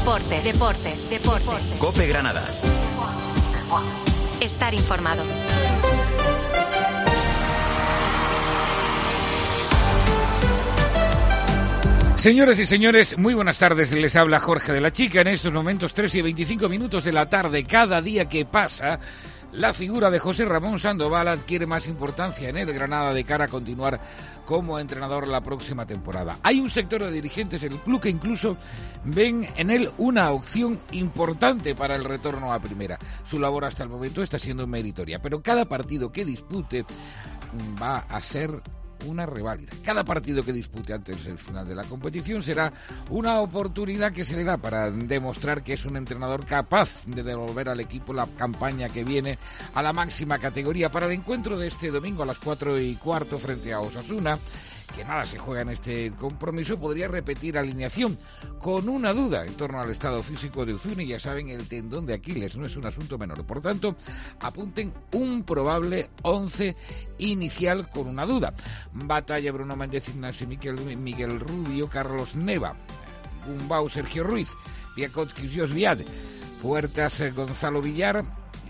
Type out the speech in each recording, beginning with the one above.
Deportes. COPE Granada. Estar informado. Señoras y señores, muy buenas tardes. Les habla Jorge de la Chica. En estos momentos 3:25 de la tarde. Cada día que pasa, la figura de José Ramón Sandoval adquiere más importancia en el Granada de cara a continuar como entrenador la próxima temporada. Hay un sector de dirigentes en el club que incluso ven en él una opción importante para el retorno a primera. Su labor hasta el momento está siendo meritoria, pero cada partido que dispute va a ser una reválida. Cada partido que dispute antes del final de la competición será una oportunidad que se le da para demostrar que es un entrenador capaz de devolver al equipo la campaña que viene a la máxima categoría. Para el encuentro de este domingo a las 4:15 frente a Osasuna, que nada se juega en este compromiso, podría repetir alineación con una duda en torno al estado físico de Uzuni. Ya saben, el tendón de Aquiles no es un asunto menor. Por tanto, apunten un probable 11 inicial con una duda. Batalla Bruno Méndez, Ignacio Miguel Rubio, Carlos Neva, Gumbau, Sergio Ruiz, Piakotzki, Josviad, Puertas, Gonzalo Villar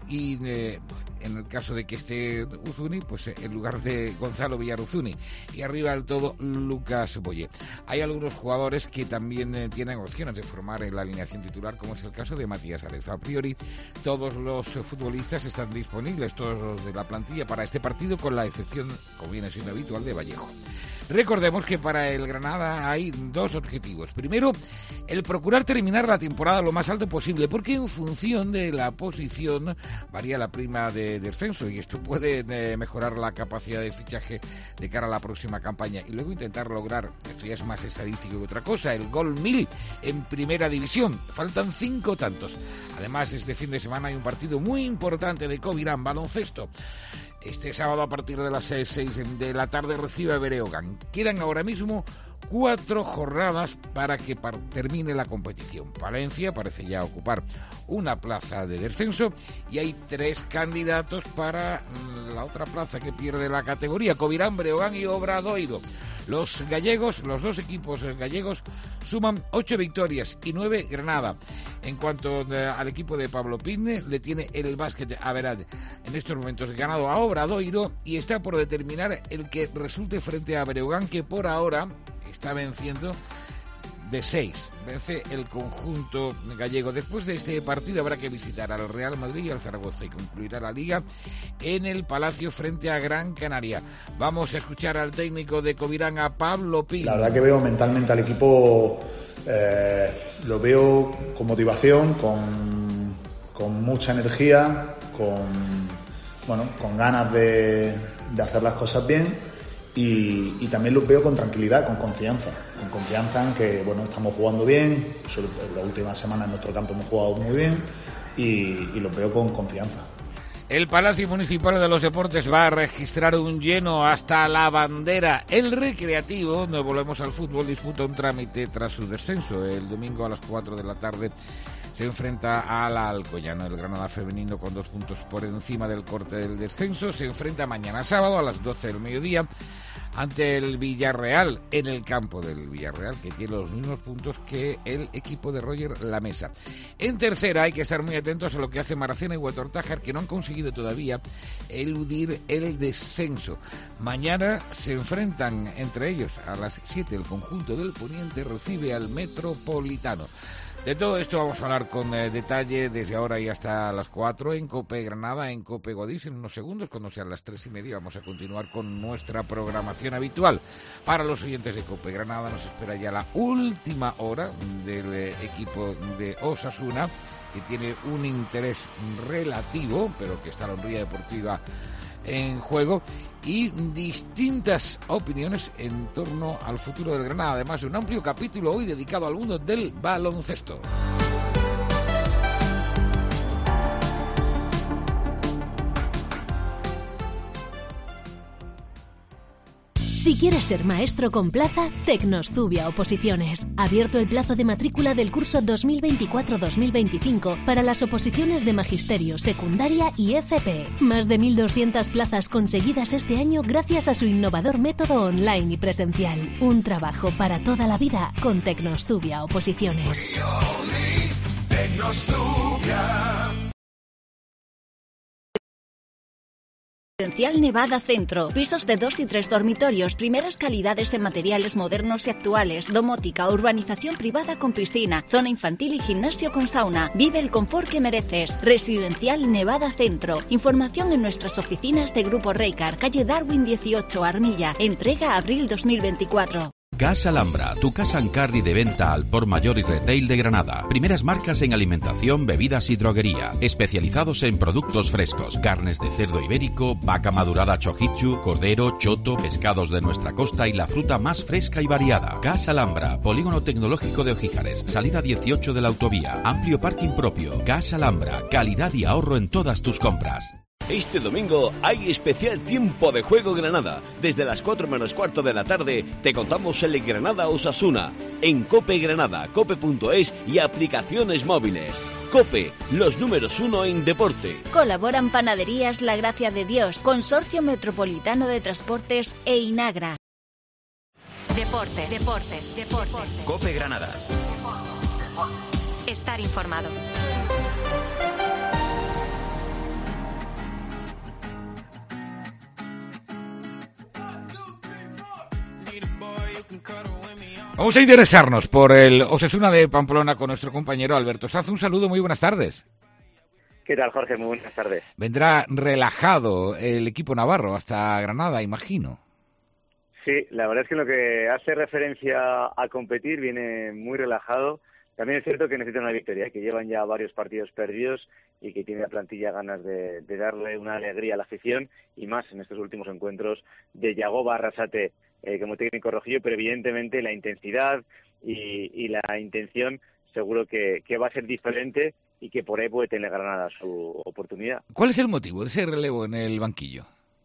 y en el caso de que esté Uzuni, pues en lugar de Gonzalo Villar, Uzuni, y arriba del todo Lucas Boye. Hay algunos jugadores que también tienen opciones de formar en la alineación titular, como es el caso de Matías Arezo. A priori todos los futbolistas están disponibles, todos los de la plantilla para este partido, con la excepción, como viene siendo habitual, de Vallejo. Recordemos que para el Granada hay dos objetivos. Primero, el procurar terminar la temporada lo más alto posible, porque en función de la posición varía la prima de descenso y esto puede mejorar la capacidad de fichaje de cara a la próxima campaña. Y luego intentar lograr, esto ya es más estadístico que otra cosa, el gol 1000 en primera división. Faltan 5 tantos. Además, este fin de semana hay un partido muy importante de Covirán, baloncesto. Este sábado a partir de las 6 de la tarde recibe a Breogán. Quedan ahora mismo 4 jornadas para que termine la competición. Palencia parece ya ocupar una plaza de descenso y hay 3 candidatos para la otra plaza que pierde la categoría: Covirán, Breogán y Obradoiro. Los gallegos, los dos equipos gallegos, suman 8 victorias y 9 Granada. En cuanto al equipo de Pablo Pizne, le tiene el básquet Averad en estos momentos ganado a Obradoiro y está por determinar el que resulte frente a Breogán, que por ahora está venciendo de 6. Vence el conjunto gallego. Después de este partido habrá que visitar al Real Madrid y al Zaragoza y concluirá la Liga en el Palacio frente a Gran Canaria. Vamos a escuchar al técnico de Covirán, a Pablo Pizne. La verdad que veo mentalmente al equipo, lo veo con motivación, con mucha energía, con ganas de hacer las cosas bien. Y también los veo con tranquilidad, con confianza en que estamos jugando bien. En las últimas semanas en nuestro campo hemos jugado muy bien y los veo con confianza. El Palacio Municipal de los Deportes va a registrar un lleno hasta la bandera. El Recreativo, no volvemos al fútbol, disputa un trámite tras su descenso. El domingo a las 4 de la tarde se enfrenta a la Alcoyano. El Granada femenino, con 2 puntos por encima del corte del descenso, se enfrenta mañana sábado a las 12 del mediodía ante el Villarreal, en el campo del Villarreal, que tiene los mismos puntos que el equipo de Roger Lamesa. En tercera hay que estar muy atentos a lo que hace Maracena y Huetortájar, que no han conseguido todavía eludir el descenso. Mañana se enfrentan entre ellos a las 7. El conjunto del Poniente recibe al Metropolitano. De todo esto vamos a hablar con detalle desde ahora y hasta las 4 en COPE Granada, en COPE Godís. En unos segundos, cuando sean las 3:30, vamos a continuar con nuestra programación habitual. Para los oyentes de COPE Granada nos espera ya la última hora del equipo de Osasuna, que tiene un interés relativo, pero que está la Honrilla Deportiva en juego, y distintas opiniones en torno al futuro del Granada, además de un amplio capítulo hoy dedicado al mundo del baloncesto. Si quieres ser maestro con plaza, Tecnoszubia Oposiciones. Abierto el plazo de matrícula del curso 2024-2025 para las oposiciones de Magisterio, Secundaria y FP. Más de 1.200 plazas conseguidas este año gracias a su innovador método online y presencial. Un trabajo para toda la vida con Tecnoszubia Oposiciones. Residencial Nevada Centro. Pisos de 2 y 3 dormitorios, primeras calidades en materiales modernos y actuales, domótica, urbanización privada con piscina, zona infantil y gimnasio con sauna. Vive el confort que mereces. Residencial Nevada Centro. Información en nuestras oficinas de Grupo Reycar, calle Darwin 18, Armilla. Entrega abril 2024. Casa Alhambra, tu casa en carry de venta al por mayor y retail de Granada. Primeras marcas en alimentación, bebidas y droguería. Especializados en productos frescos, carnes de cerdo ibérico, vaca madurada chojichu, cordero, choto, pescados de nuestra costa y la fruta más fresca y variada. Casa Alhambra, polígono tecnológico de Ojíjares, salida 18 de la autovía, amplio parking propio. Casa Alhambra, calidad y ahorro en todas tus compras. Este domingo hay especial tiempo de juego Granada. Desde las 4 menos cuarto de la tarde te contamos el Granada Osasuna en COPE Granada, cope.es y aplicaciones móviles. COPE, los números 1 en deporte. Colaboran Panaderías La Gracia de Dios, Consorcio Metropolitano de Transportes e Inagra. Deportes. COPE Granada. Estar informado. Vamos a interesarnos por el Osasuna de Pamplona con nuestro compañero Alberto Saz. Un saludo, muy buenas tardes. ¿Qué tal, Jorge? Muy buenas tardes. Vendrá relajado el equipo navarro hasta Granada, imagino. Sí, la verdad es que en lo que hace referencia a competir viene muy relajado. También es cierto que necesitan una victoria, que llevan ya varios partidos perdidos y que tiene la plantilla ganas de darle una alegría a la afición y más en estos últimos encuentros de Yagoba Arrasate como técnico rojillo, pero evidentemente la intensidad y la intención seguro que va a ser diferente y que por ahí puede tener Granada su oportunidad. ¿Cuál es el motivo de ese relevo en el banquillo?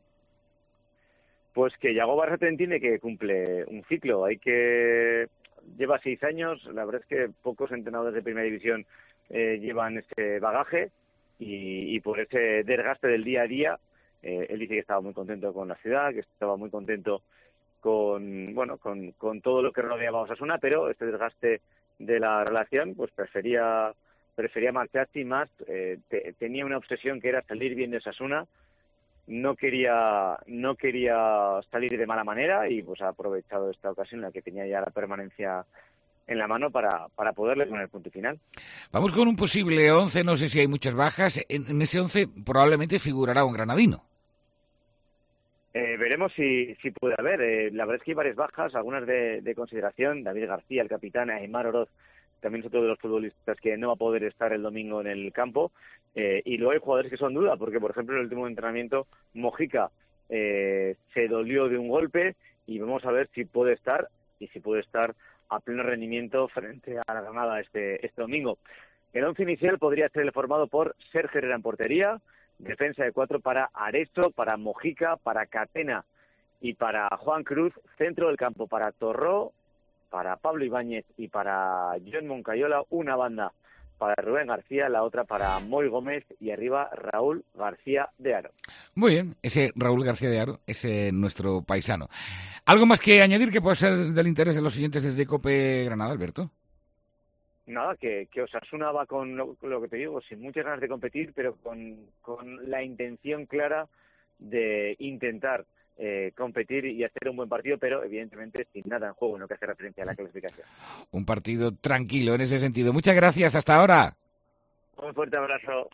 Pues que Yagoba Arrasate entiende que cumple un ciclo, lleva 6 años, la verdad es que pocos entrenadores de primera división llevan ese bagaje y por ese desgaste del día a día, él dice que estaba muy contento con la ciudad, que estaba muy contento con todo lo que rodeaba a Osasuna, pero este desgaste de la relación pues prefería marcharse y más, tenía una obsesión que era salir bien de Osasuna. No quería salir de mala manera y pues ha aprovechado esta ocasión en la que tenía ya la permanencia en la mano para poderle poner punto final. Vamos con un posible 11, no sé si hay muchas bajas. En ese 11 probablemente figurará un granadino. Veremos si puede haber. La verdad es que hay varias bajas, algunas de consideración. David García, el capitán, Aimar Oroz, también es otro de los futbolistas que no va a poder estar el domingo en el campo. Y luego hay jugadores que son duda, porque por ejemplo en el último entrenamiento Mojica se dolió de un golpe y vamos a ver si puede estar a pleno rendimiento frente a la Granada este domingo. El once inicial podría ser el formado por Sergio Herrera en portería, defensa de 4 para Areso, para Mojica, para Catena y para Juan Cruz, centro del campo para Torró, para Pablo Ibáñez y para John Moncayola, una banda para Rubén García, la otra para Moy Gómez y arriba Raúl García de Haro. Muy bien, ese Raúl García de Haro es nuestro paisano. ¿Algo más que añadir que pueda ser del interés de los oyentes de COPE Granada, Alberto? Nada, que Osasuna va con lo que te digo, sin muchas ganas de competir, pero con la intención clara de intentar competir y hacer un buen partido, pero evidentemente sin nada en juego en lo que hace referencia a la clasificación. Un partido tranquilo en ese sentido. Muchas gracias, hasta ahora. Un fuerte abrazo.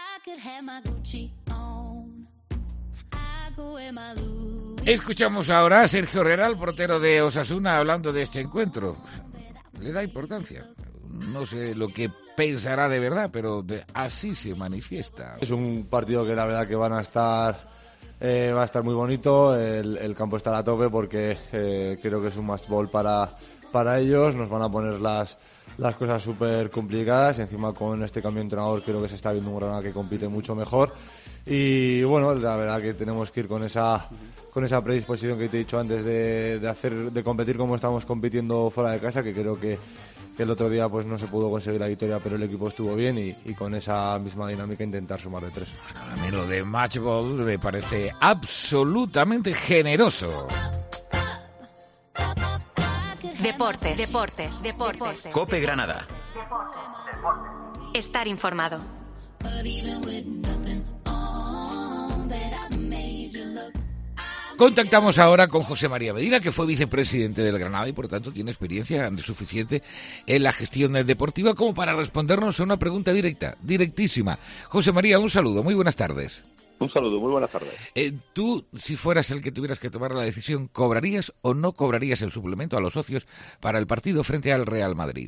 Escuchamos ahora a Sergio Herrera, el portero de Osasuna, hablando de este encuentro. Le da importancia. No sé lo que pensará de verdad, pero así se manifiesta. Es un partido que la verdad que va a estar muy bonito. El campo está a tope porque creo que es un must ball para ellos. Nos van a poner las cosas súper complicadas y encima con este cambio de entrenador creo que se está viendo un Granada que compite mucho mejor. Y bueno, la verdad que tenemos que ir con esa predisposición que te he dicho antes de competir como estamos compitiendo fuera de casa, que creo que el otro día pues no se pudo conseguir la victoria, pero el equipo estuvo bien y con esa misma dinámica intentar sumar de 3. A mí lo de match ball me parece absolutamente generoso. Deportes. COPE Granada. Estar informado. Contactamos ahora con José María Medina, que fue vicepresidente del Granada y por tanto tiene experiencia suficiente en la gestión deportiva como para respondernos a una pregunta directísima. José María, un saludo, muy buenas tardes. Un saludo, muy buenas tardes. Tú, si fueras el que tuvieras que tomar la decisión, ¿cobrarías o no cobrarías el suplemento a los socios para el partido frente al Real Madrid?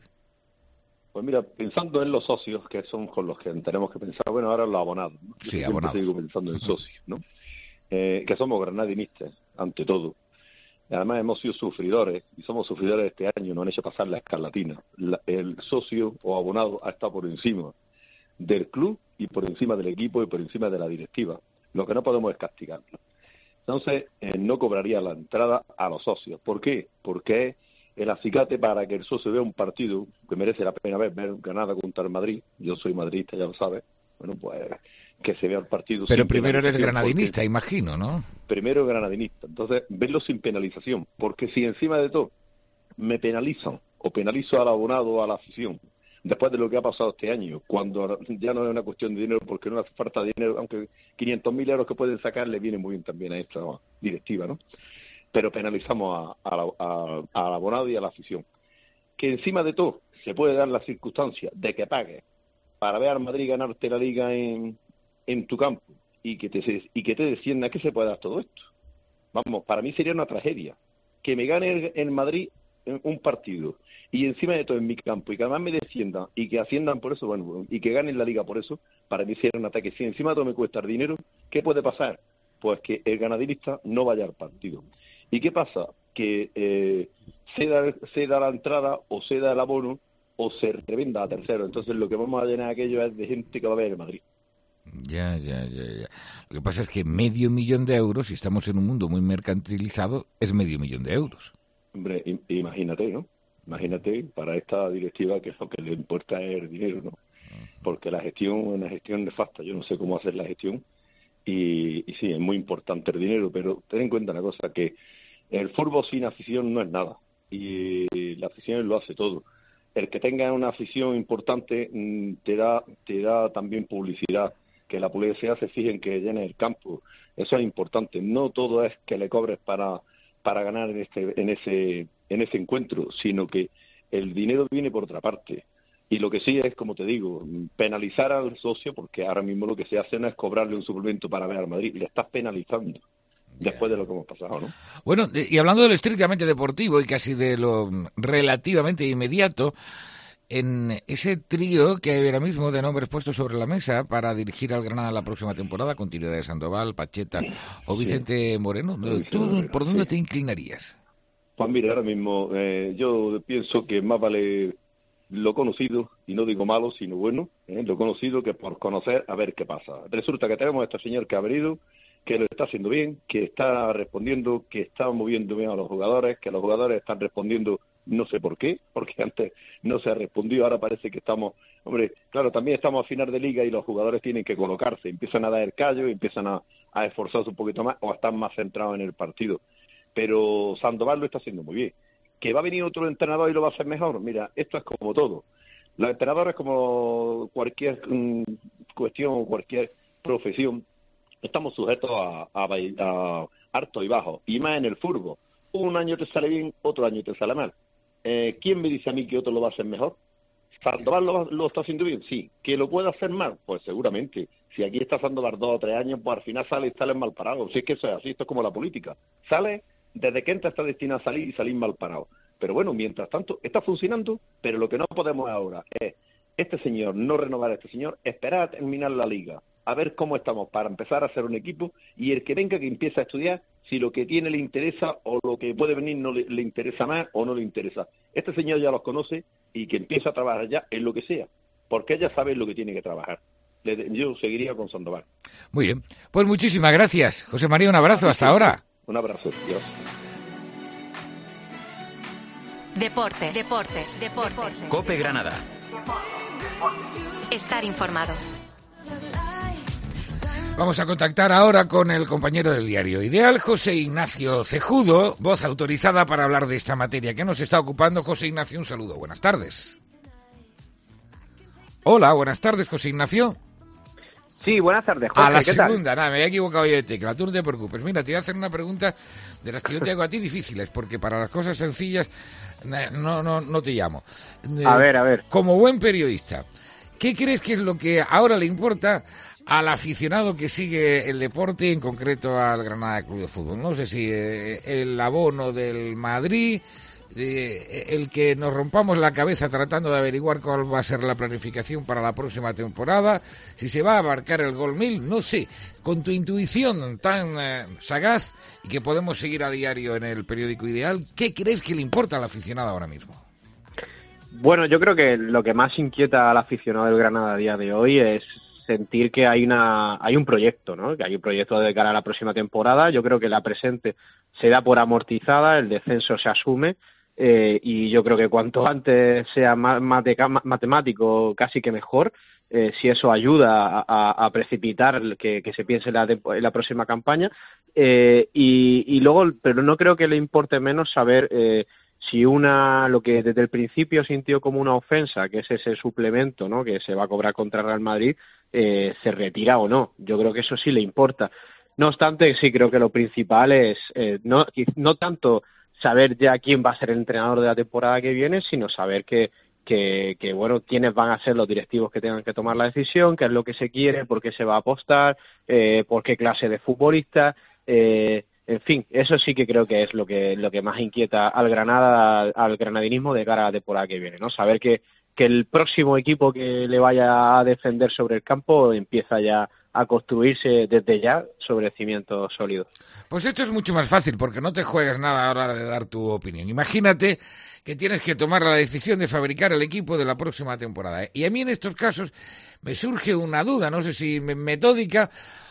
Pues mira, pensando en los socios, que son con los que tenemos que pensar, bueno, ahora los abonados, ¿no? Sí, abonados. Sigo pensando en socios, ¿no? Que somos granadinistas, ante todo. Además hemos sido sufridores, y somos sufridores este año, nos han hecho pasar la escarlatina. El socio o abonado ha estado por encima del club y por encima del equipo y por encima de la directiva. Lo que no podemos es castigarlo. Entonces, no cobraría la entrada a los socios. ¿Por qué? Porque es el acicate para que el socio vea un partido que merece la pena ver Granada contra el Madrid. Yo soy madridista, ya lo sabes. Bueno, pues que se vea el partido. Pero primero eres granadinista, imagino, ¿no? Primero granadinista. Entonces, verlo sin penalización. Porque si encima de todo me penalizan o penalizo al abonado o a la afición, después de lo que ha pasado este año, cuando ya no es una cuestión de dinero, porque no hace falta dinero, aunque 500.000 euros que pueden sacar le vienen muy bien también a esta directiva, ¿no? Pero penalizamos al abonado y a la afición. Que encima de todo se puede dar la circunstancia de que pagues para ver al Madrid ganarte la Liga en tu campo y que te descienda. ¿Qué se puede dar todo esto? Vamos, para mí sería una tragedia que me gane el Madrid en un partido y encima de todo en mi campo y que además me desciendan y que asciendan por eso, bueno, y que ganen la Liga por eso. Para mí sería un ataque. Si encima de todo me cuesta el dinero, ¿qué puede pasar? Pues que el granadinista no vaya al partido. ¿Y qué pasa? Que ceda la entrada o ceda el abono o se revenda a tercero. Entonces lo que vamos a llenar aquello es de gente que va a ver el Madrid. Ya. Lo que pasa es que 500.000 de euros, si estamos en un mundo muy mercantilizado, es 500.000 de euros. Hombre, imagínate, ¿no? Imagínate, para esta directiva que lo que le importa es el dinero, ¿no? Porque la gestión es una gestión nefasta. Yo no sé cómo hacer la gestión y sí, es muy importante el dinero, pero ten en cuenta una cosa, que el fútbol sin afición no es nada y la afición lo hace todo. El que tenga una afición importante te da también publicidad, que la publicidad se fije en que llene el campo. Eso es importante. No todo es que le cobres para ganar en ese encuentro, sino que el dinero viene por otra parte. Y lo que sí es, como te digo, penalizar al socio, porque ahora mismo lo que se hace no es cobrarle un suplemento para ver al Madrid, le estás penalizando. Después de lo que hemos pasado, ¿no? Bueno, y hablando de lo estrictamente deportivo y casi de lo relativamente inmediato, en ese trío que hay ahora mismo de nombres puestos sobre la mesa para dirigir al Granada la próxima temporada, continuidad de Sandoval, Pacheta o Vicente Moreno, ¿tú por dónde te inclinarías? Pues mira, ahora mismo yo pienso que más vale lo conocido, y no digo malo, sino bueno, lo conocido que por conocer a ver qué pasa. Resulta que tenemos a este señor que ha venido, que lo está haciendo bien, que está respondiendo, que está moviendo bien a los jugadores, que los jugadores están respondiendo, no sé por qué, porque antes no se ha respondido, ahora parece que estamos, hombre, claro, también estamos a final de liga y los jugadores tienen que colocarse, empiezan a dar el callo, empiezan a esforzarse un poquito más o a estar más centrados en el partido. Pero Sandoval lo está haciendo muy bien. ¿Que va a venir otro entrenador y lo va a hacer mejor? Mira, esto es como todo. Los entrenadores, como cualquier cuestión, cualquier profesión, estamos sujetos a harto y bajo, y más en el fútbol. Un año te sale bien, otro año te sale mal. ¿Quién me dice a mí que otro lo va a hacer mejor? ¿Sandoval lo está haciendo bien? Sí. ¿Que lo puede hacer mal? Pues seguramente. Si aquí está Sandoval 2 o 3 años, pues al final sale mal parado. Si es que eso es así, esto es como la política. Sale, desde que entra está destinado a salir y salir mal parado. Pero bueno, mientras tanto, está funcionando, pero lo que no podemos ahora es este señor, no renovar a este señor, esperar a terminar la liga, a ver cómo estamos para empezar a hacer un equipo, y el que venga que empiece a estudiar si lo que tiene le interesa o lo que puede venir no le interesa más o no le interesa. Este señor ya los conoce y que empiece a trabajar ya en lo que sea, porque ella sabe lo que tiene que trabajar. Yo seguiría con Sandoval. Muy bien, pues muchísimas gracias. José María, un abrazo, hasta ahora. Un abrazo, Dios. Deportes. COPE Granada. Estar informado. Vamos a contactar ahora con el compañero del diario Ideal, José Ignacio Cejudo, voz autorizada para hablar de esta materia que nos está ocupando. José Ignacio, un saludo. Buenas tardes. Hola, buenas tardes, José Ignacio. Sí, buenas tardes, Jorge. A la ¿qué tal? segunda, nada, me había equivocado yo de tecla, tú no te preocupes. Mira, te voy a hacer una pregunta de las que yo te hago a ti difíciles, porque para las cosas sencillas no te llamo. A ver. Como buen periodista, ¿qué crees que es lo que ahora le importa al aficionado que sigue el deporte, en concreto al Granada Club de Fútbol? No sé si el abono del Madrid, el que nos rompamos la cabeza tratando de averiguar cuál va a ser la planificación para la próxima temporada, si se va a abarcar el gol 1000, no sé, con tu intuición tan sagaz y que podemos seguir a diario en el periódico Ideal, ¿qué crees que le importa al aficionado ahora mismo? Bueno, yo creo que lo que más inquieta al aficionado del Granada a día de hoy es sentir que hay un proyecto, ¿no? Que hay un proyecto de cara a la próxima temporada. Yo creo que la presente se da por amortizada, el descenso se asume. Y yo creo que cuanto antes sea más matemático, casi que mejor, si eso ayuda a precipitar que se piense en la próxima campaña. Y luego, pero no creo que le importe menos saber si lo que desde el principio sintió como una ofensa, que es ese suplemento, ¿no?, que se va a cobrar contra Real Madrid, se retira o no. Yo creo que eso sí le importa. No obstante, sí creo que lo principal es no tanto saber ya quién va a ser el entrenador de la temporada que viene, sino saber que bueno, quiénes van a ser los directivos que tengan que tomar la decisión, qué es lo que se quiere, por qué se va a apostar, por qué clase de futbolista, en fin, eso sí que creo que es lo que más inquieta al Granada, al granadinismo de cara a la temporada que viene, ¿no? Saber que el próximo equipo que le vaya a defender sobre el campo empieza ya a construirse desde ya sobre cimientos sólidos. Pues esto es mucho más fácil, porque no te juegas nada a la hora de dar tu opinión. Imagínate que tienes que tomar la decisión de fabricar el equipo de la próxima temporada. Y a mí en estos casos me surge una duda, no sé si metódica,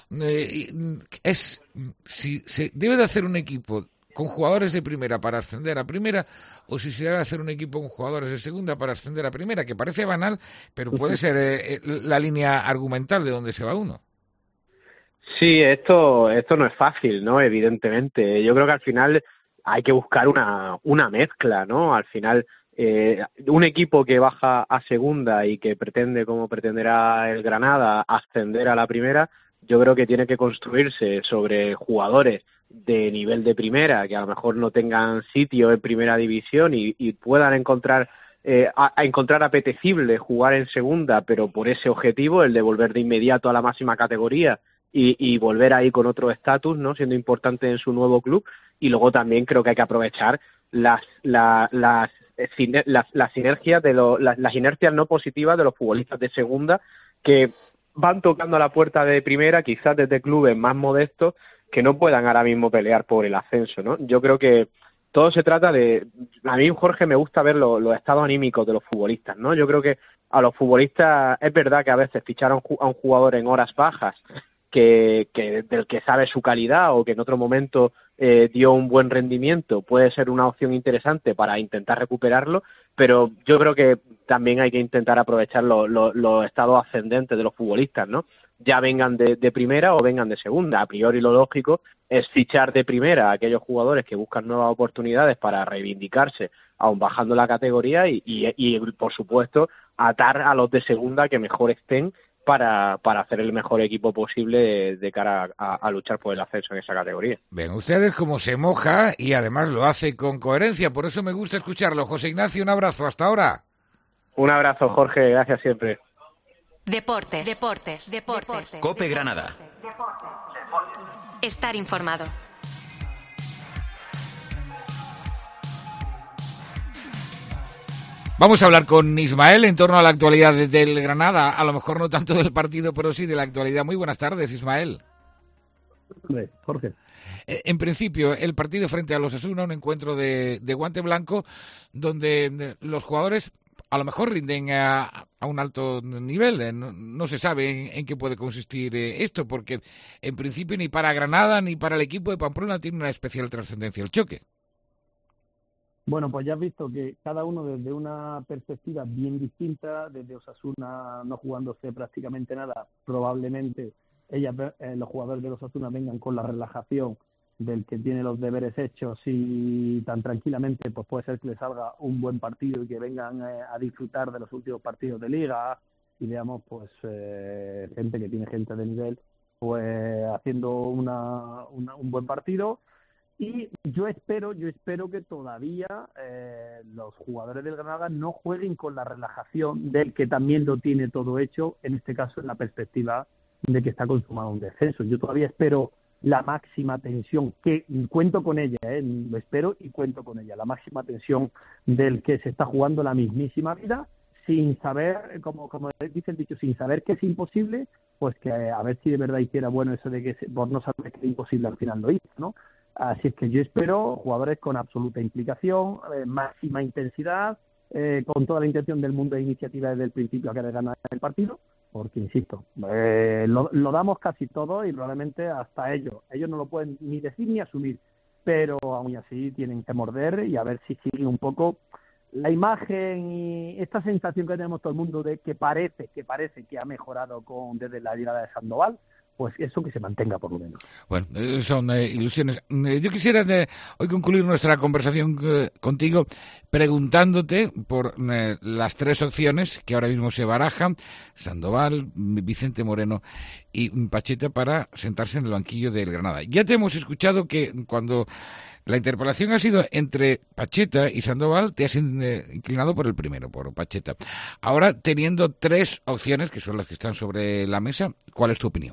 es si se debe de hacer un equipo con jugadores de primera para ascender a primera, o si se debe hacer un equipo con jugadores de segunda para ascender a primera, que parece banal, pero puede ser la línea argumental de donde se va uno. Sí, esto no es fácil, ¿no? Evidentemente. Yo creo que al final hay que buscar una mezcla, ¿no? Al final, un equipo que baja a segunda y que pretende, como pretenderá el Granada, ascender a la primera, yo creo que tiene que construirse sobre jugadores de nivel de primera, que a lo mejor no tengan sitio en primera división y puedan encontrar apetecible jugar en segunda, pero por ese objetivo, el de volver de inmediato a la máxima categoría y volver ahí con otro estatus, ¿no?, siendo importante en su nuevo club. Y luego también creo que hay que aprovechar las sinergias las inercias no positivas de los futbolistas de segunda que van tocando a la puerta de primera, quizás desde clubes más modestos que no puedan ahora mismo pelear por el ascenso, ¿no? Yo creo que todo se trata de... A mí, Jorge, me gusta ver los estados anímicos de los futbolistas, ¿no? Yo creo que a los futbolistas es verdad que a veces fichar a un jugador en horas bajas del que sabe su calidad o que en otro momento dio un buen rendimiento puede ser una opción interesante para intentar recuperarlo, pero yo creo que también hay que intentar aprovechar los estados ascendentes de los futbolistas, ¿no? Ya vengan de primera o vengan de segunda. A priori lo lógico es fichar de primera a aquellos jugadores que buscan nuevas oportunidades para reivindicarse, aun bajando la categoría, y por supuesto atar a los de segunda que mejor estén para hacer el mejor equipo posible de cara a luchar por el ascenso en esa categoría. Ven ustedes cómo se moja y además lo hace con coherencia, por eso me gusta escucharlo. José Ignacio, un abrazo, hasta ahora. Un abrazo, Jorge, gracias siempre. Deportes. COPE Granada. Estar informado. Vamos a hablar con Ismael en torno a la actualidad del Granada, a lo mejor no tanto del partido, pero sí de la actualidad. Muy buenas tardes, Ismael. Jorge. En principio, el partido frente a los Osasuna, un encuentro de guante blanco, donde los jugadores a lo mejor rinden a un alto nivel. No se sabe en qué puede consistir esto, porque en principio ni para Granada ni para el equipo de Pamplona tiene una especial trascendencia el choque. Bueno, pues ya has visto que cada uno desde una perspectiva bien distinta, desde Osasuna no jugándose prácticamente nada, probablemente los jugadores de Osasuna vengan con la relajación del que tiene los deberes hechos y tan tranquilamente pues puede ser que les salga un buen partido y que vengan a disfrutar de los últimos partidos de Liga y veamos pues gente que tiene gente de nivel pues haciendo un buen partido. Y yo espero que todavía los jugadores del Granada no jueguen con la relajación del que también lo tiene todo hecho, en este caso en la perspectiva de que está consumado un descenso. Yo todavía espero la máxima tensión, que cuento con ella, lo espero y cuento con ella, la máxima tensión del que se está jugando la mismísima vida, sin saber, como dice el dicho, sin saber que es imposible, pues que a ver si de verdad hiciera bueno eso de que por no saber que es imposible al final lo hizo, ¿no? Así es que yo espero jugadores con absoluta implicación, máxima intensidad, con toda la intención del mundo de iniciativa desde el principio a querer ganar el partido, porque, insisto, lo damos casi todo y probablemente hasta ellos no lo pueden ni decir ni asumir, pero aún así tienen que morder y a ver si sigue un poco la imagen y esta sensación que tenemos todo el mundo de que parece que ha mejorado desde la llegada de Sandoval, pues eso que se mantenga por lo menos. Bueno, son ilusiones. Yo quisiera hoy concluir nuestra conversación contigo preguntándote por las tres opciones que ahora mismo se barajan: Sandoval, Vicente Moreno y Pacheta, para sentarse en el banquillo del Granada. Ya te hemos escuchado que cuando la interpelación ha sido entre Pacheta y Sandoval, te has inclinado por el primero, por Pacheta. Ahora, teniendo tres opciones, que son las que están sobre la mesa, ¿cuál es tu opinión?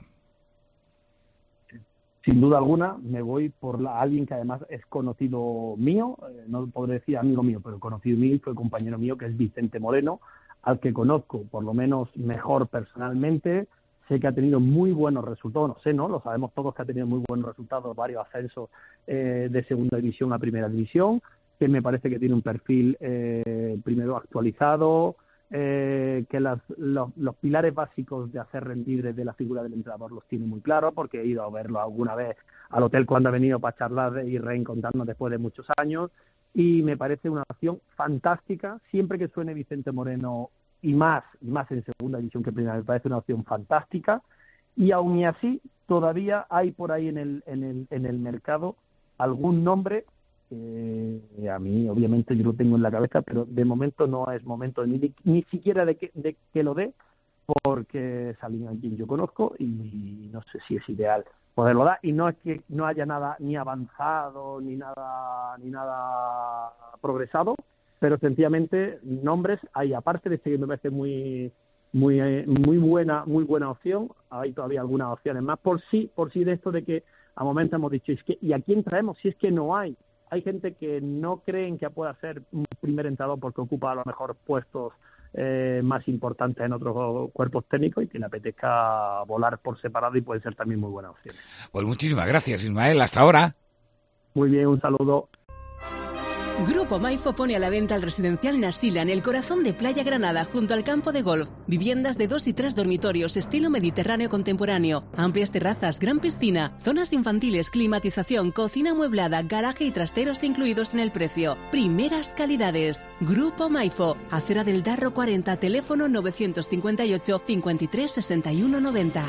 Sin duda alguna, me voy por alguien que además es conocido mío, no podré decir amigo mío, pero conocido mío y fue compañero mío, que es Vicente Moreno, al que conozco por lo menos mejor personalmente. Sé que ha tenido muy buenos resultados, lo sabemos todos que ha tenido muy buenos resultados, varios ascensos de segunda división a primera división, que me parece que tiene un perfil primero actualizado, que los pilares básicos de hacer rendir desde la figura del entrenador los tiene muy claros, porque he ido a verlo alguna vez al hotel cuando ha venido para charlar y reencontrarnos después de muchos años, y me parece una opción fantástica. Siempre que suene Vicente Moreno, y más en segunda división que primera, me parece una opción fantástica, y aún así todavía hay por ahí en el mercado algún nombre. A mí, obviamente, yo lo tengo en la cabeza, pero de momento no es momento ni siquiera de que lo dé, porque es alguien a quien yo conozco y no sé si es ideal poderlo dar. Y no es que no haya nada ni avanzado ni nada progresado, pero sencillamente nombres hay, aparte de este que me parece muy buena opción. Hay todavía algunas opciones más por sí de esto de que a momentos hemos dicho, ¿y a quién traemos si es que no hay? Hay gente que no creen que pueda ser un primer entrenador porque ocupa a lo mejor puestos más importantes en otros cuerpos técnicos y que le apetezca volar por separado, y puede ser también muy buena opción. Pues muchísimas gracias, Ismael. Hasta ahora. Muy bien, un saludo. Grupo Maifo pone a la venta el residencial Nasila en el corazón de Playa Granada, junto al campo de golf. Viviendas de 2 y 3 dormitorios, estilo mediterráneo contemporáneo. Amplias terrazas, gran piscina, zonas infantiles, climatización, cocina amueblada, garaje y trasteros incluidos en el precio. Primeras calidades. Grupo Maifo, Acera del Darro 40, teléfono 958 53 61 90.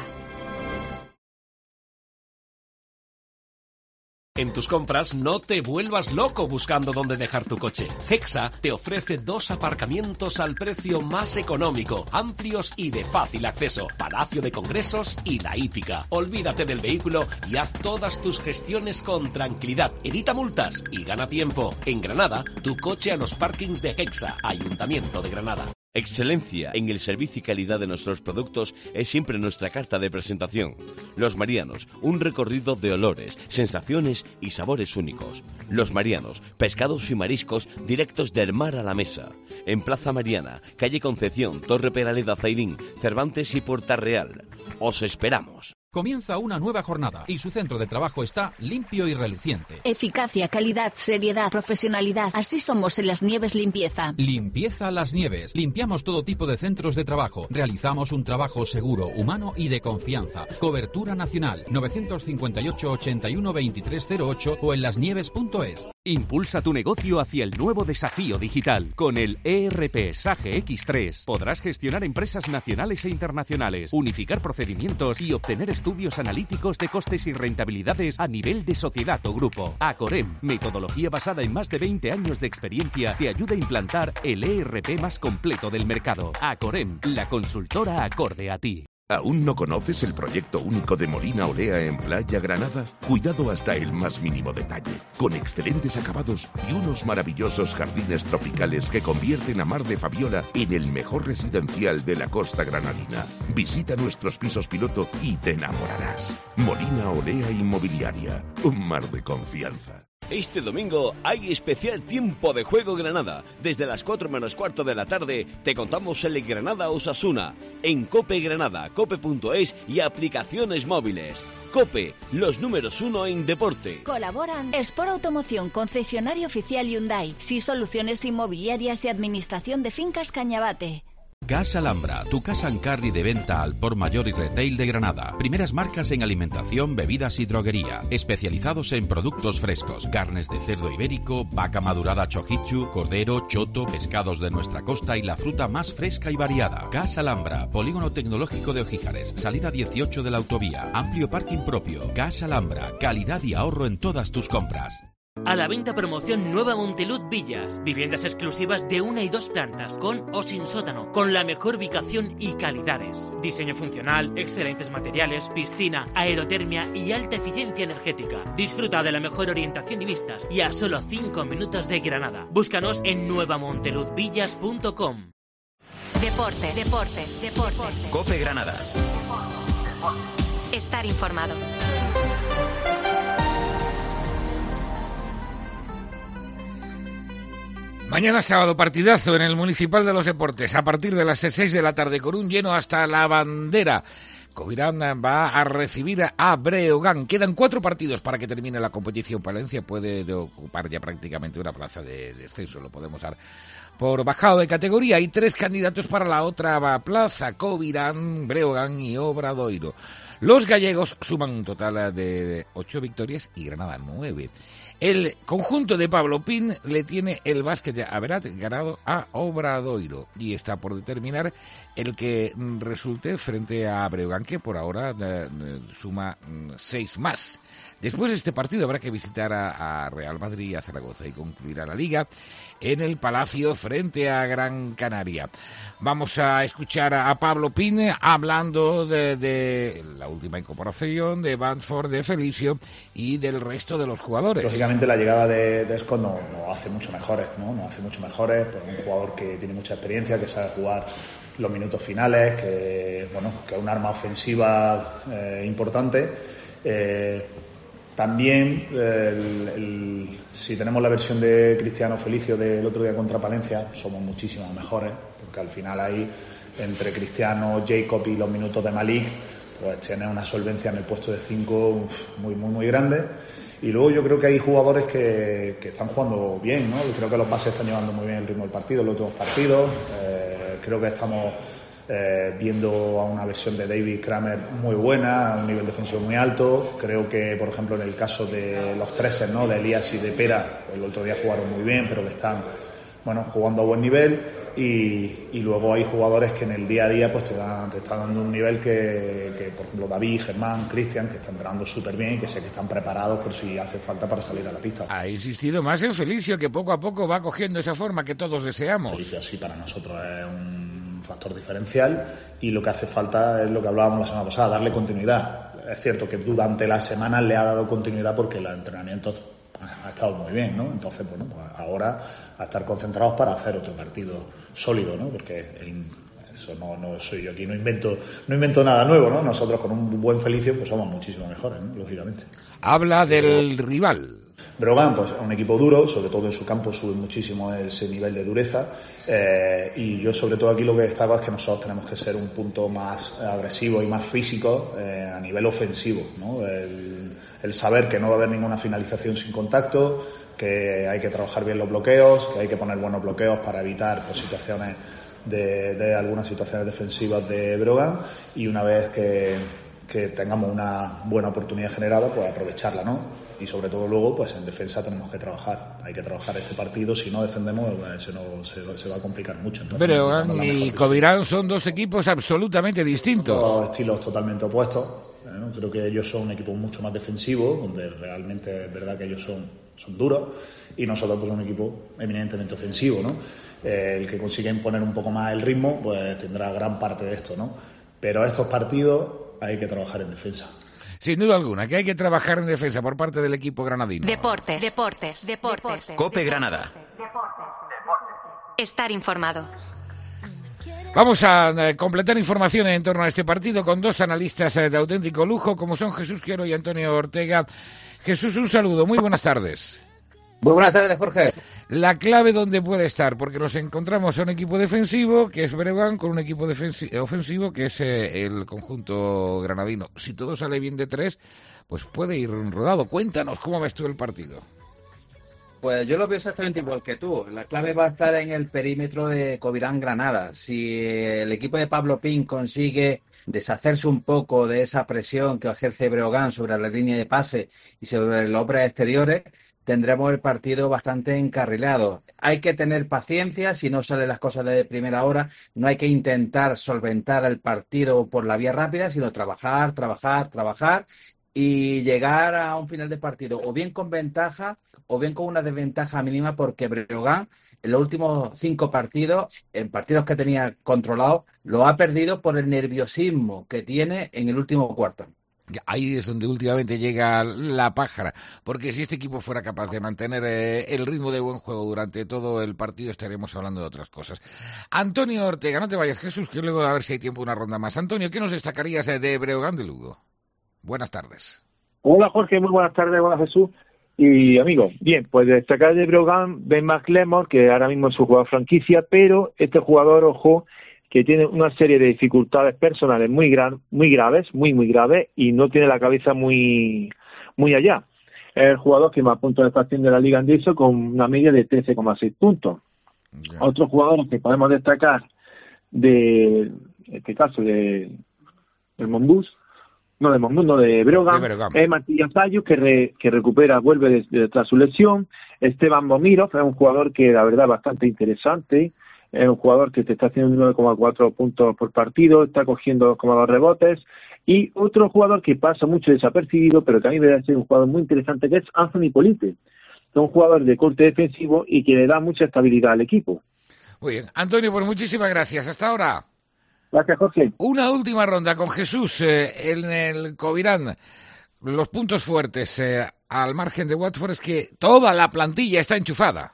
En tus compras no te vuelvas loco buscando dónde dejar tu coche. Hexa te ofrece 2 aparcamientos al precio más económico, amplios y de fácil acceso. Palacio de Congresos y La Hípica. Olvídate del vehículo y haz todas tus gestiones con tranquilidad. Evita multas y gana tiempo. En Granada, tu coche a los parkings de Hexa, Ayuntamiento de Granada. Excelencia en el servicio y calidad de nuestros productos es siempre nuestra carta de presentación. Los Marianos, un recorrido de olores, sensaciones y sabores únicos. Los Marianos, pescados y mariscos directos del mar a la mesa. En Plaza Mariana, calle Concepción, Torre Peraleda Zaidín, Cervantes y Puerta Real. Os esperamos. Comienza una nueva jornada y su centro de trabajo está limpio y reluciente. Eficacia, calidad, seriedad, profesionalidad. Así somos en Las Nieves Limpieza. Limpieza Las Nieves. Limpiamos todo tipo de centros de trabajo. Realizamos un trabajo seguro, humano y de confianza. Cobertura nacional. 958 81 2308 o en lasnieves.es. Impulsa tu negocio hacia el nuevo desafío digital. Con el ERP Sage X3 podrás gestionar empresas nacionales e internacionales, unificar procedimientos y obtener estudios analíticos de costes y rentabilidades a nivel de sociedad o grupo. Acorem, metodología basada en más de 20 años de experiencia, te ayuda a implantar el ERP más completo del mercado. Acorem, la consultora acorde a ti. ¿Aún no conoces el proyecto único de Molina Olea en Playa Granada? Cuidado hasta el más mínimo detalle, con excelentes acabados y unos maravillosos jardines tropicales que convierten a Mar de Fabiola en el mejor residencial de la costa granadina. Visita nuestros pisos piloto y te enamorarás. Molina Olea Inmobiliaria, un mar de confianza. Este domingo hay especial tiempo de juego Granada. Desde las 4 menos cuarto de la tarde te contamos el Granada Osasuna en Cope Granada, cope.es y aplicaciones móviles. Cope, los números 1 en deporte. Colaboran Sport Automoción, concesionario oficial Hyundai, SI Soluciones Inmobiliarias y Administración de Fincas Cañabate. Casa Alhambra, tu casa en carry de venta al por mayor y retail de Granada. Primeras marcas en alimentación, bebidas y droguería. Especializados en productos frescos, carnes de cerdo ibérico, vaca madurada chojichu, cordero, choto, pescados de nuestra costa y la fruta más fresca y variada. Casa Alhambra, polígono tecnológico de Ojíjares, salida 18 de la autovía, amplio parking propio. Casa Alhambra, calidad y ahorro en todas tus compras. A la venta promoción Nueva Montelud Villas. Viviendas exclusivas de 1 y 2 plantas, con o sin sótano, con la mejor ubicación y calidades. Diseño funcional, excelentes materiales, piscina, aerotermia y alta eficiencia energética. Disfruta de la mejor orientación y vistas y a solo 5 minutos de Granada. Búscanos en nuevamonteludvillas.com. Deportes. Cope Granada. Estar informado. Mañana sábado, partidazo en el Municipal de los Deportes, a partir de las 6 de la tarde, con un lleno hasta la bandera. Covirán va a recibir a Breogán. Quedan 4 partidos para que termine la competición. Palencia puede ocupar ya prácticamente una plaza de descenso, lo podemos dar por bajado de categoría. Hay 3 candidatos para la otra plaza: Covirán, Breogán y Obradoiro. Los gallegos suman un total de 8 victorias y Granada 9. El conjunto de Pablo Pin le tiene el básquet a Averat ganado a Obradoiro y está por determinar el que resulte frente a Breogán, que por ahora suma 6 más. Después de este partido habrá que visitar a Real Madrid y a Zaragoza y concluirá la Liga en el Palacio frente a Gran Canaria. Vamos a escuchar a Pablo Pin hablando de la última incorporación, de Bamford, de Felicio y del resto de los jugadores. Lógicamente la llegada de Scott nos hace mucho mejores, ¿no? Nos hace mucho mejores, por un jugador que tiene mucha experiencia, que sabe jugar los minutos finales, que es un arma ofensiva importante. También, si tenemos la versión de Cristiano Felicio del otro día contra Palencia, somos muchísimo mejores, porque al final ahí, entre Cristiano, Jacob y los minutos de Malik, pues tiene una solvencia en el puesto de 5 muy, muy, muy grande. Y luego yo creo que hay jugadores que están jugando bien, ¿no? Yo creo que los bases están llevando muy bien el ritmo del partido, los últimos partidos. Creo que estamos viendo a una versión de David Kramer muy buena, a un nivel defensivo muy alto. Creo que, por ejemplo, en el caso de los treses, ¿no? De Elías y de Pera, el otro día jugaron muy bien, pero le están jugando a buen nivel. Y luego hay jugadores que en el día a día pues te están dando un nivel que por ejemplo David, Germán, Cristian, que están entrenando súper bien y que sé que están preparados por si hace falta para salir a la pista. Ha insistido más en Felicio, que poco a poco va cogiendo esa forma que todos deseamos. Felicio sí, para nosotros es un factor diferencial y lo que hace falta es lo que hablábamos la semana pasada, darle continuidad. Es cierto que durante las semanas le ha dado continuidad porque los entrenamientos ha estado muy bien, ¿no? Entonces, pues ahora a estar concentrados para hacer otro partido sólido, ¿no? Porque eso no soy yo aquí, no invento nada nuevo, ¿no? Nosotros con un buen Felicio pues somos muchísimo mejores, ¿no? Lógicamente. Habla del rival. Breogán, pues un equipo duro, sobre todo en su campo sube muchísimo ese nivel de dureza, y yo sobre todo aquí lo que destaco es que nosotros tenemos que ser un punto más agresivo y más físico a nivel ofensivo, ¿no? El saber que no va a haber ninguna finalización sin contacto, que hay que trabajar bien los bloqueos, que hay que poner buenos bloqueos para evitar pues, situaciones de algunas situaciones defensivas de Breogán, y una vez que tengamos una buena oportunidad generada, pues aprovecharla, ¿no? y sobre todo luego pues en defensa tenemos que trabajar. Hay que trabajar este partido, si no defendemos se va a complicar mucho. Entonces, Breogán y Covirán son dos equipos absolutamente distintos. Dos estilos totalmente opuestos. Creo que ellos son un equipo mucho más defensivo, donde realmente es verdad que ellos son duros, y nosotros pues un equipo eminentemente ofensivo, ¿no? El que consiga imponer un poco más el ritmo pues tendrá gran parte de esto, ¿no? Pero estos partidos hay que trabajar en defensa. Sin duda alguna, que hay que trabajar en defensa por parte del equipo granadino. Deportes. Cope Granada. Estar informado. Vamos a completar información en torno a este partido con dos analistas de auténtico lujo, como son Jesús Quiero y Antonio Ortega. Jesús, un saludo, muy buenas tardes. Muy buenas tardes, Jorge. La clave dónde puede estar, porque nos encontramos a un equipo defensivo, que es Breogán, con un equipo ofensivo, que es el conjunto granadino. Si todo sale bien de tres, pues puede ir rodado. Cuéntanos, ¿cómo ves tú el partido? Pues yo lo veo exactamente igual que tú. La clave va a estar en el perímetro de Covirán Granada. Si el equipo de Pablo Pin consigue deshacerse un poco de esa presión que ejerce Breogán sobre la línea de pase y sobre las obras exteriores, tendremos el partido bastante encarrilado. Hay que tener paciencia, si no salen las cosas de primera hora, no hay que intentar solventar el partido por la vía rápida, sino trabajar y llegar a un final de partido o bien con ventaja o bien con una desventaja mínima, porque Breogán en los últimos 5 partidos, en partidos que tenía controlados, lo ha perdido por el nerviosismo que tiene en el último cuarto. Ahí es donde últimamente llega la pájara, porque si este equipo fuera capaz de mantener el ritmo de buen juego durante todo el partido, estaríamos hablando de otras cosas. Antonio Ortega, no te vayas, Jesús, que luego a ver si hay tiempo una ronda más. Antonio, ¿qué nos destacarías de Breogán de Lugo? Buenas tardes. Hola Jorge, muy buenas tardes, hola Jesús y amigos. Bien, pues destacar de Breogán, Ben McLemore, que ahora mismo es su jugador franquicia, pero este jugador, ojo, que tiene una serie de dificultades personales muy graves, y no tiene la cabeza muy allá. Es el jugador que más puntos está haciendo en la Liga Andesa con una media de 13,6 puntos. Yeah. Otros jugadores que podemos destacar de este caso de Breogán, es Matías Ayus, que recupera, vuelve tras su lesión. Esteban Bomirov es un jugador que la verdad es bastante interesante. Es un jugador que te está haciendo 9,4 puntos por partido, está cogiendo 2,2 rebotes. Y otro jugador que pasa mucho desapercibido, pero que a mí me debe ser un jugador muy interesante, que es Anthony Polite. Es un jugador de corte defensivo y que le da mucha estabilidad al equipo. Muy bien. Antonio, pues muchísimas gracias. Hasta ahora. Gracias, Jorge. Una última ronda con Jesús en el Covirán. Los puntos fuertes al margen de Watford es que toda la plantilla está enchufada.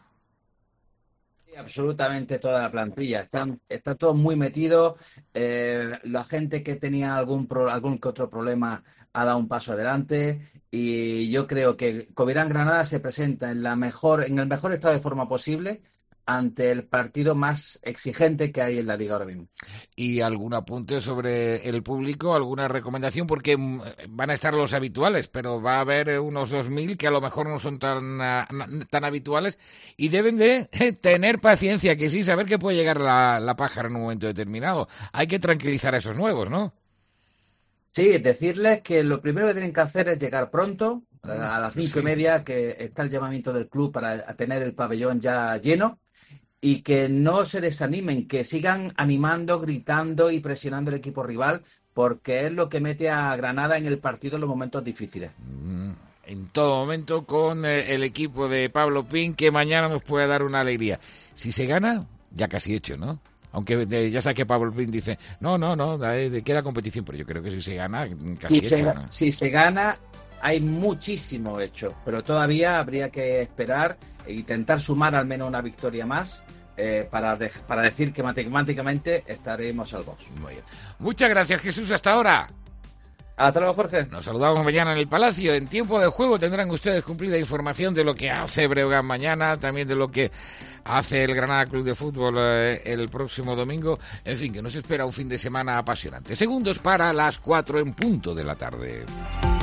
Absolutamente toda la plantilla. Está todo muy metido. La gente que tenía algún que otro problema ha dado un paso adelante. Y yo creo que Covirán Granada se presenta en el mejor estado de forma posible ante el partido más exigente que hay en la Liga ahora mismo. ¿Y algún apunte sobre el público? ¿Alguna recomendación? Porque van a estar los habituales, pero va a haber unos 2.000 que a lo mejor no son tan habituales y deben de tener paciencia, que sí, saber que puede llegar la pájara en un momento determinado. Hay que tranquilizar a esos nuevos, ¿no? Sí, decirles que lo primero que tienen que hacer es llegar pronto, a las 5:30, que está el llamamiento del club para tener el pabellón ya lleno. Y que no se desanimen, que sigan animando, gritando y presionando al equipo rival, porque es lo que mete a Granada en el partido en los momentos difíciles. En todo momento con el equipo de Pablo Pin, que mañana nos puede dar una alegría. Si se gana, ya casi hecho, ¿no? Aunque ya sabes que Pablo Pin dice, no, queda competición, pero yo creo que si se gana, casi hecho, ¿no? Si se gana, hay muchísimo hecho, pero todavía habría que esperar e intentar sumar al menos una victoria más para decir que matemáticamente estaremos salvos. Muy bien. Muchas gracias, Jesús, hasta ahora. Hasta luego, Jorge. Nos saludamos mañana en el Palacio. En tiempo de juego tendrán ustedes cumplida información de lo que hace Breogán mañana, también de lo que hace el Granada Club de Fútbol el próximo domingo. En fin, que nos espera un fin de semana apasionante. Segundos para las 4 en punto de la tarde.